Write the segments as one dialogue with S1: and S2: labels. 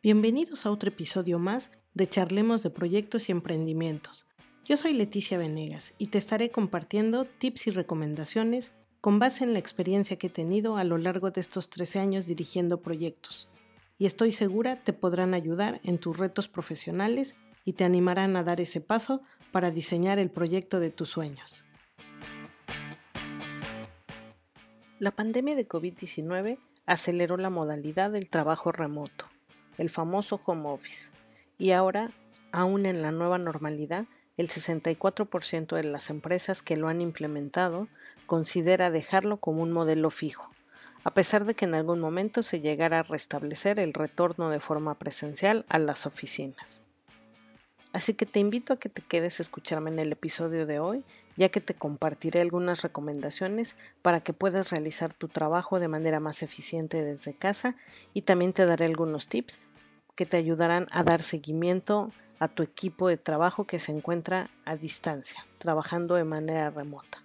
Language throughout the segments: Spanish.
S1: Bienvenidos a otro episodio más de Charlemos de Proyectos y Emprendimientos. Yo soy Leticia Venegas y te estaré compartiendo tips y recomendaciones con base en la experiencia que he tenido a lo largo de estos 13 años dirigiendo proyectos. Y estoy segura te podrán ayudar en tus retos profesionales y te animarán a dar ese paso para diseñar el proyecto de tus sueños. La pandemia de COVID-19 aceleró la modalidad del trabajo remoto, el famoso home office, y ahora, aún en la nueva normalidad, el 64% de las empresas que lo han implementado considera dejarlo como un modelo fijo, a pesar de que en algún momento se llegara a restablecer el retorno de forma presencial a las oficinas. Así que te invito a que te quedes a escucharme en el episodio de hoy, ya que te compartiré algunas recomendaciones para que puedas realizar tu trabajo de manera más eficiente desde casa y también te daré algunos tips que te ayudarán a dar seguimiento a tu equipo de trabajo que se encuentra a distancia, trabajando de manera remota.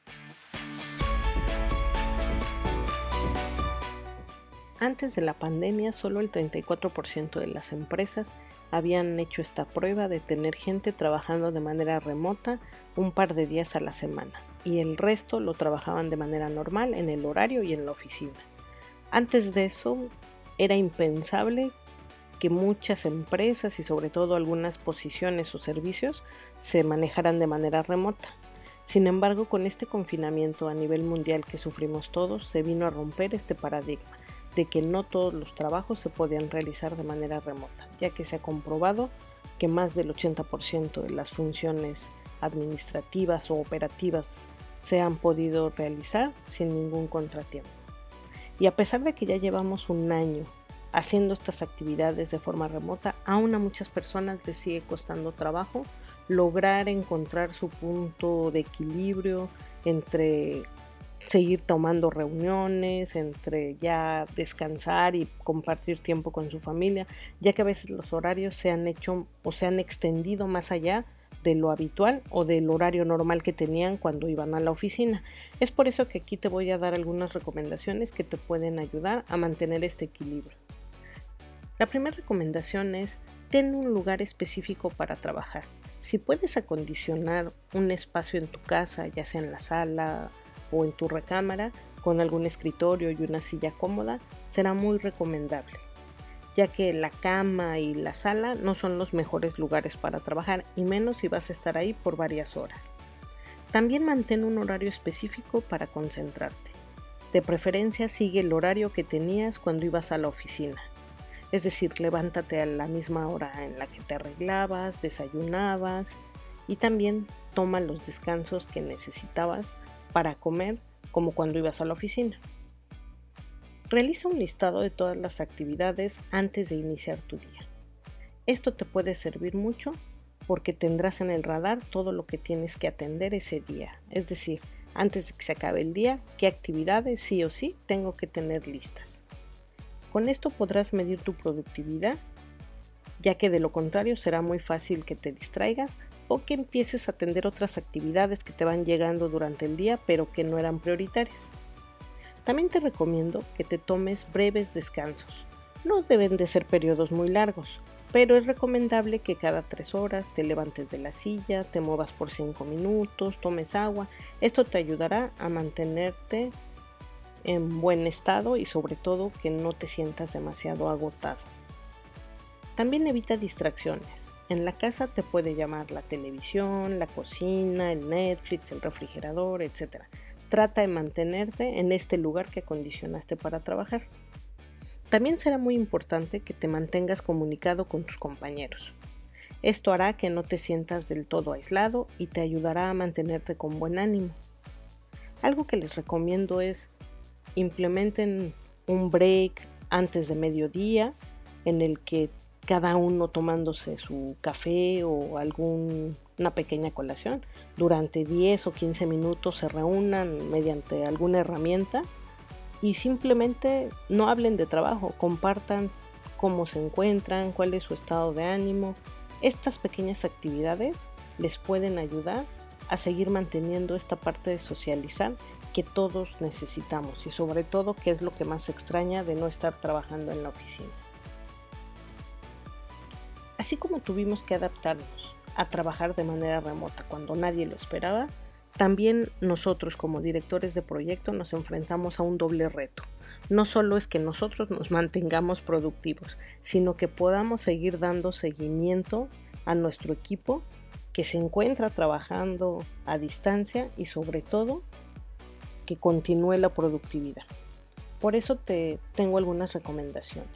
S1: Antes de la pandemia, solo el 34% de las empresas habían hecho esta prueba de tener gente trabajando de manera remota un par de días a la semana, y el resto lo trabajaban de manera normal en el horario y en la oficina. Antes de eso, era impensable que muchas empresas y sobre todo algunas posiciones o servicios se manejaran de manera remota. Sin embargo, con este confinamiento a nivel mundial que sufrimos todos, se vino a romper este paradigma de que no todos los trabajos se podían realizar de manera remota, ya que se ha comprobado que más del 80% de las funciones administrativas o operativas se han podido realizar sin ningún contratiempo. Y a pesar de que ya llevamos un año haciendo estas actividades de forma remota, aún a muchas personas les sigue costando trabajo lograr encontrar su punto de equilibrio entre seguir tomando reuniones, entre ya descansar y compartir tiempo con su familia, ya que a veces los horarios se han hecho o se han extendido más allá de lo habitual o del horario normal que tenían cuando iban a la oficina. Es por eso que aquí te voy a dar algunas recomendaciones que te pueden ayudar a mantener este equilibrio. La primera recomendación es: ten un lugar específico para trabajar. Si puedes acondicionar un espacio en tu casa, ya sea en la sala o en tu recámara, con algún escritorio y una silla cómoda, será muy recomendable, ya que la cama y la sala no son los mejores lugares para trabajar, y menos si vas a estar ahí por varias horas. También mantén un horario específico para concentrarte. De preferencia, sigue el horario que tenías cuando ibas a la oficina. Es decir, levántate a la misma hora en la que te arreglabas, desayunabas, y también toma los descansos que necesitabas para comer, como cuando ibas a la oficina. Realiza un listado de todas las actividades antes de iniciar tu día. Esto te puede servir mucho porque tendrás en el radar todo lo que tienes que atender ese día. Es decir, antes de que se acabe el día, qué actividades sí o sí tengo que tener listas. Con esto podrás medir tu productividad, ya que de lo contrario será muy fácil que te distraigas o que empieces a atender otras actividades que te van llegando durante el día pero que no eran prioritarias. También te recomiendo que te tomes breves descansos. No deben de ser periodos muy largos, pero es recomendable que cada 3 horas te levantes de la silla, te muevas por 5 minutos, tomes agua. Esto te ayudará a mantenerte en buen estado y sobre todo que no te sientas demasiado agotado. También evita distracciones. En la casa te puede llamar la televisión, la cocina, el Netflix, el refrigerador, etc. Trata de mantenerte en este lugar que acondicionaste para trabajar. También será muy importante que te mantengas comunicado con tus compañeros. Esto hará que no te sientas del todo aislado y te ayudará a mantenerte con buen ánimo. Algo que les recomiendo es: implementen un break antes de mediodía en el que cada uno tomándose su café o una pequeña colación. Durante 10 o 15 minutos se reúnan mediante alguna herramienta y simplemente no hablen de trabajo, compartan cómo se encuentran, cuál es su estado de ánimo. Estas pequeñas actividades les pueden ayudar a seguir manteniendo esta parte de socializar que todos necesitamos y sobre todo que es lo que más extraña de no estar trabajando en la oficina. Así como tuvimos que adaptarnos a trabajar de manera remota cuando nadie lo esperaba, también nosotros como directores de proyecto nos enfrentamos a un doble reto. No solo es que nosotros nos mantengamos productivos, sino que podamos seguir dando seguimiento a nuestro equipo que se encuentra trabajando a distancia y sobre todo que continúe la productividad. Por eso te tengo algunas recomendaciones.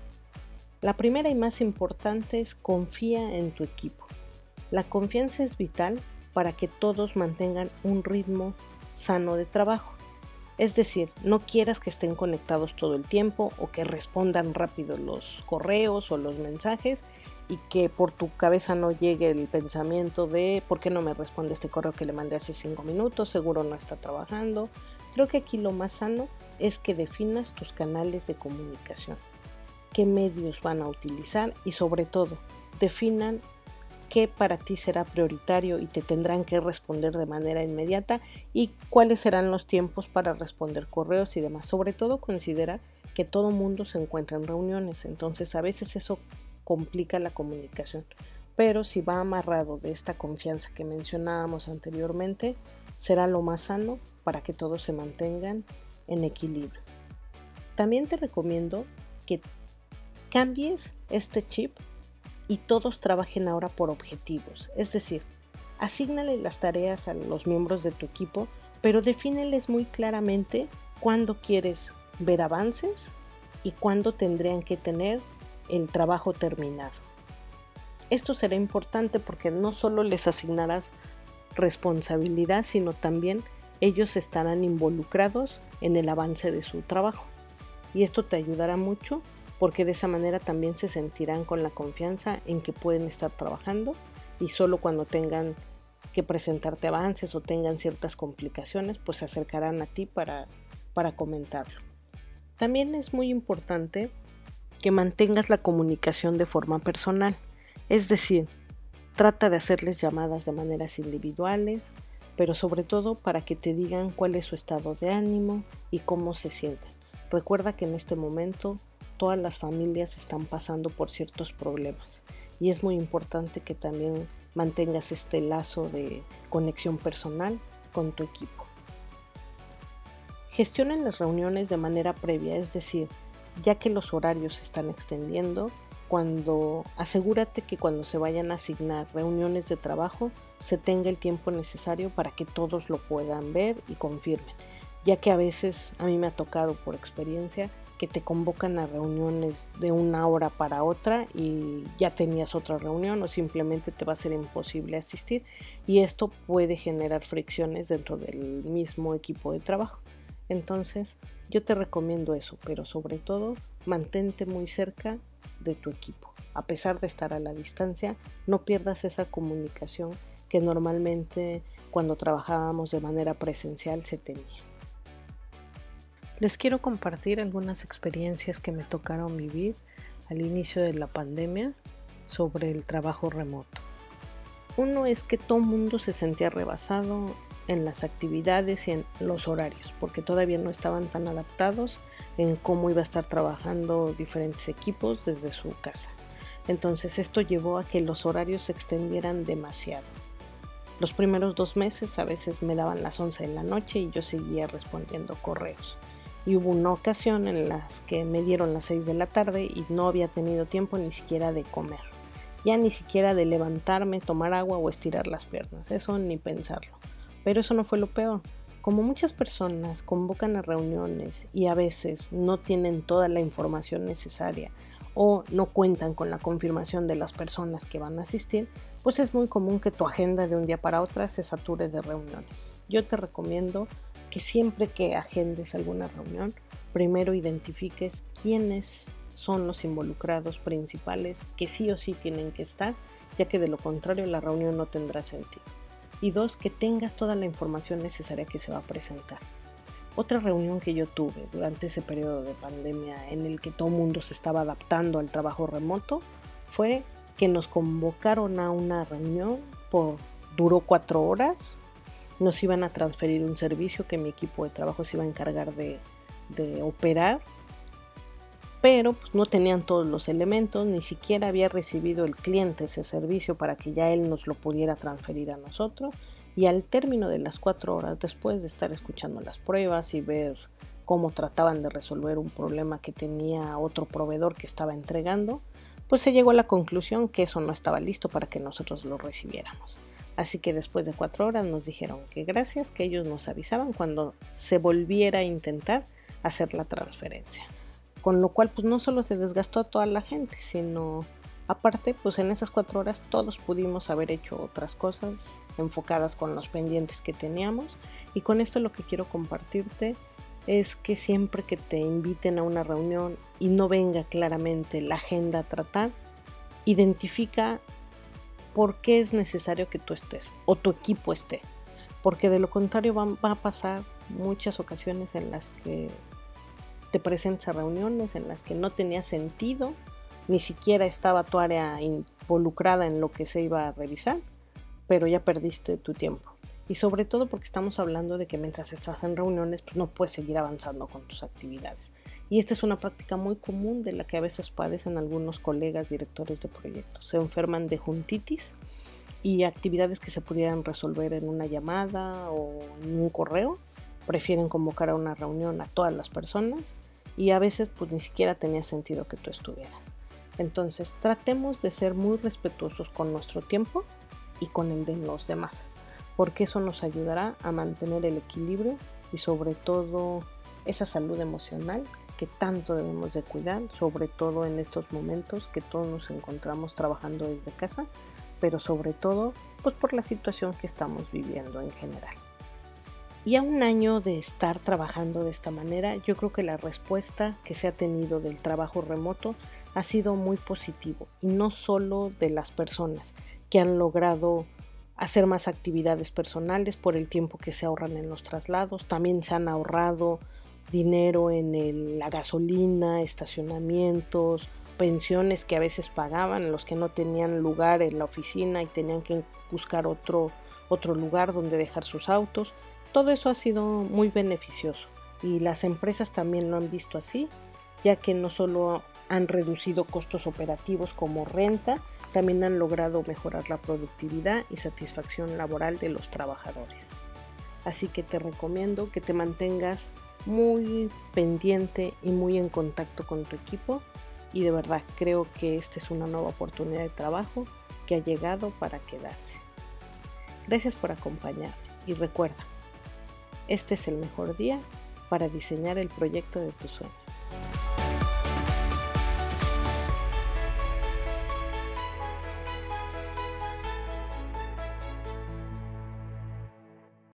S1: La primera y más importante es confía en tu equipo. La confianza es vital para que todos mantengan un ritmo sano de trabajo. Es decir, no quieras que estén conectados todo el tiempo o que respondan rápido los correos o los mensajes y que por tu cabeza no llegue el pensamiento de ¿por qué no me responde este correo que le mandé hace 5 minutos? Seguro no está trabajando. Creo que aquí lo más sano es que definas tus canales de comunicación, qué medios van a utilizar y sobre todo definan qué para ti será prioritario y te tendrán que responder de manera inmediata y cuáles serán los tiempos para responder correos y demás. Sobre todo considera que todo mundo se encuentra en reuniones, entonces a veces eso complica la comunicación, pero si va amarrado de esta confianza que mencionábamos anteriormente, será lo más sano para que todos se mantengan en equilibrio. También te recomiendo que cambies este chip y todos trabajen ahora por objetivos, es decir, asígnale las tareas a los miembros de tu equipo, pero defíneles muy claramente cuándo quieres ver avances y cuándo tendrían que tener el trabajo terminado. Esto será importante porque no solo les asignarás responsabilidad, sino también ellos estarán involucrados en el avance de su trabajo. Y esto te ayudará mucho porque de esa manera también se sentirán con la confianza en que pueden estar trabajando y solo cuando tengan que presentarte avances o tengan ciertas complicaciones, pues se acercarán a ti para comentarlo. También es muy importante que mantengas la comunicación de forma personal, es decir, trata de hacerles llamadas de maneras individuales, pero sobre todo para que te digan cuál es su estado de ánimo y cómo se sienten. Recuerda que en este momento todas las familias están pasando por ciertos problemas y es muy importante que también mantengas este lazo de conexión personal con tu equipo. Gestionen las reuniones de manera previa, es decir, ya que los horarios se están extendiendo, asegúrate que cuando se vayan a asignar reuniones de trabajo se tenga el tiempo necesario para que todos lo puedan ver y confirmen, ya que a veces a mí me ha tocado por experiencia que te convocan a reuniones de una hora para otra y ya tenías otra reunión o simplemente te va a ser imposible asistir y esto puede generar fricciones dentro del mismo equipo de trabajo. Entonces yo te recomiendo eso, pero sobre todo mantente muy cerca de tu equipo. A pesar de estar a la distancia, no pierdas esa comunicación que normalmente cuando trabajábamos de manera presencial se tenía. Les quiero compartir algunas experiencias que me tocaron vivir al inicio de la pandemia sobre el trabajo remoto. Uno es que todo el mundo se sentía rebasado en las actividades y en los horarios, porque todavía no estaban tan adaptados en cómo iba a estar trabajando diferentes equipos desde su casa. Entonces esto llevó a que los horarios se extendieran demasiado. Los primeros 2 meses a veces me daban las 11 de la noche y yo seguía respondiendo correos. Y hubo una ocasión en las que me dieron las 6 de la tarde y no había tenido tiempo ni siquiera de comer. Ya ni siquiera de levantarme, tomar agua o estirar las piernas. Eso ni pensarlo. Pero eso no fue lo peor. Como muchas personas convocan a reuniones y a veces no tienen toda la información necesaria o no cuentan con la confirmación de las personas que van a asistir, pues es muy común que tu agenda de un día para otro se sature de reuniones. Yo te recomiendo que siempre que agendes alguna reunión, primero identifiques quiénes son los involucrados principales que sí o sí tienen que estar, ya que de lo contrario la reunión no tendrá sentido. Y 2, que tengas toda la información necesaria que se va a presentar. Otra reunión que yo tuve durante ese periodo de pandemia en el que todo el mundo se estaba adaptando al trabajo remoto fue que nos convocaron a una reunión, duró 4 horas, nos iban a transferir un servicio que mi equipo de trabajo se iba a encargar de operar pero pues, no tenían todos los elementos, ni siquiera había recibido el cliente ese servicio para que ya él nos lo pudiera transferir a nosotros. Y al término de las 4 horas, después de estar escuchando las pruebas y ver cómo trataban de resolver un problema que tenía otro proveedor que estaba entregando, pues se llegó a la conclusión que eso no estaba listo para que nosotros lo recibiéramos. Así que después de 4 horas nos dijeron que gracias, que ellos nos avisaban cuando se volviera a intentar hacer la transferencia. Con lo cual pues no solo se desgastó a toda la gente, sino aparte pues en esas 4 horas todos pudimos haber hecho otras cosas enfocadas con los pendientes que teníamos. Y con esto lo que quiero compartirte es que siempre que te inviten a una reunión y no venga claramente la agenda a tratar, identifica por qué es necesario que tú estés o tu equipo esté, porque de lo contrario va a pasar muchas ocasiones en las que te presentas a reuniones en las que no tenía sentido, ni siquiera estaba tu área involucrada en lo que se iba a revisar, pero ya perdiste tu tiempo. Y sobre todo porque estamos hablando de que mientras estás en reuniones pues no puedes seguir avanzando con tus actividades. Y esta es una práctica muy común de la que a veces padecen algunos colegas directores de proyectos. Se enferman de juntitis y actividades que se pudieran resolver en una llamada o en un correo, prefieren convocar a una reunión a todas las personas y a veces pues ni siquiera tenía sentido que tú estuvieras. Entonces tratemos de ser muy respetuosos con nuestro tiempo y con el de los demás, porque eso nos ayudará a mantener el equilibrio y sobre todo esa salud emocional que tanto debemos de cuidar, sobre todo en estos momentos que todos nos encontramos trabajando desde casa, pero sobre todo pues por la situación que estamos viviendo en general. Y a un año de estar trabajando de esta manera, yo creo que la respuesta que se ha tenido del trabajo remoto ha sido muy positivo, y no solo de las personas que han logrado hacer más actividades personales por el tiempo que se ahorran en los traslados, también se han ahorrado dinero en la gasolina, estacionamientos, pensiones que a veces pagaban los que no tenían lugar en la oficina y tenían que buscar otro lugar donde dejar sus autos. Todo eso ha sido muy beneficioso y las empresas también lo han visto así, ya que no solo han reducido costos operativos como renta, también han logrado mejorar la productividad y satisfacción laboral de los trabajadores. Así que te recomiendo que te mantengas muy pendiente y muy en contacto con tu equipo, y de verdad creo que esta es una nueva oportunidad de trabajo que ha llegado para quedarse. Gracias por acompañarme y recuerda, este es el mejor día para diseñar el proyecto de tus sueños.